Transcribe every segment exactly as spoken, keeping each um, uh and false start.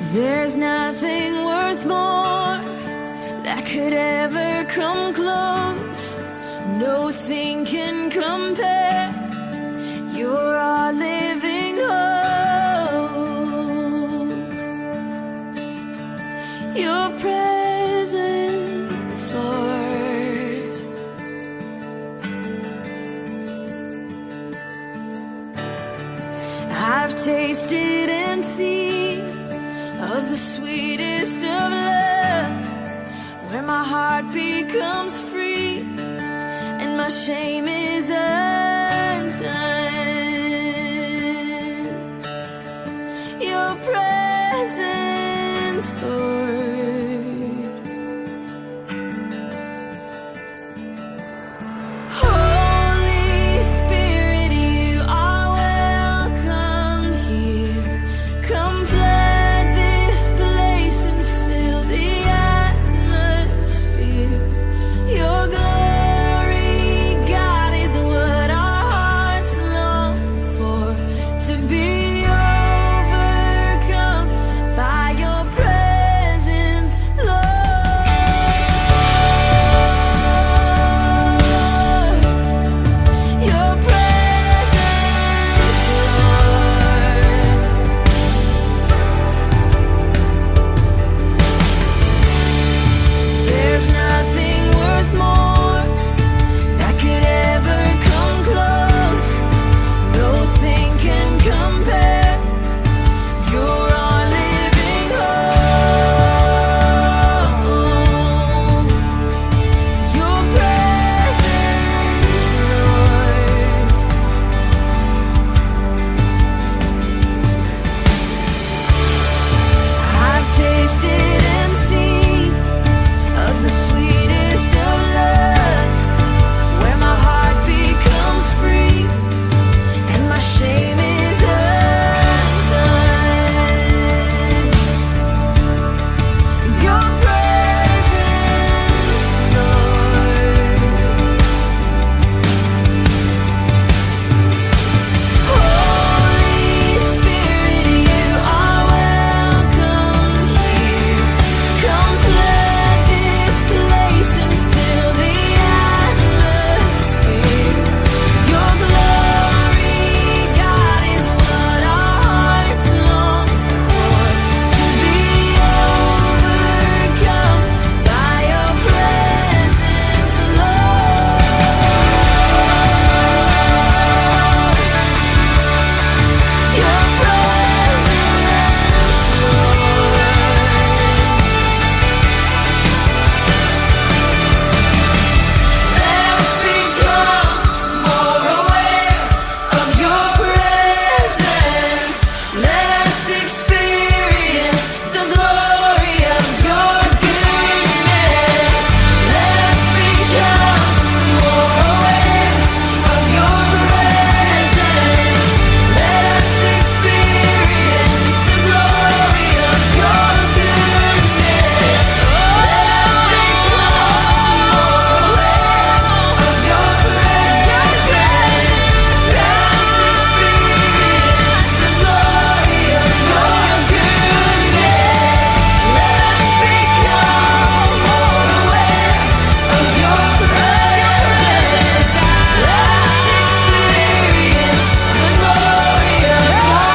There's nothing worth more that could ever come close. Nothing can compare. You're our living hope. Your presence, Lord. I've tasted and seen of the sweetest of loves, where my heart becomes free and my shame is undone. Your presence, Lord. Holy Spirit, you are welcome here. Come flood this place and fill the atmosphere. Your glory, God, is what our hearts long for. To be overcome by your presence, Lord. Your presence, Lord. There's nothing worth more that could ever come close. Nothing can compare. You're our living hope. Your presence, Lord. I've tasted and seen of the sweetest of loves, where my heart becomes free and my shame is undone. Your presence, Lord. Holy Spirit, you are welcome here. Come flood this place and fill the atmosphere. Your glory, God, is what our hearts long for. To be overcome by your presence, Lord. Your presence, Lord. Let us become more aware of your presence. Let us experience the glory of your goodness. Let us become more aware of your presence. Let us experience the glory of your goodness. Let us become more aware of your presence. Let us experience the glory of your goodness. Let us become more aware of your presence. Let us experience the glory of your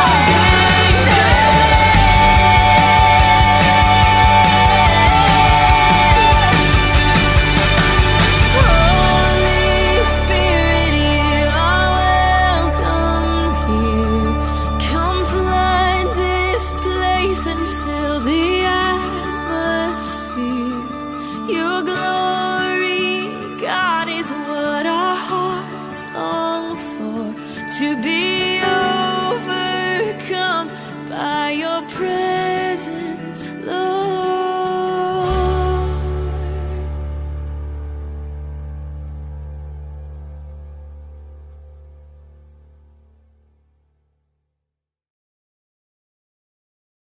Holy Spirit, you are welcome here. Come flood this place and fill the atmosphere. Your glory, God, is what our hearts long for. To be overcome by your presence, Lord.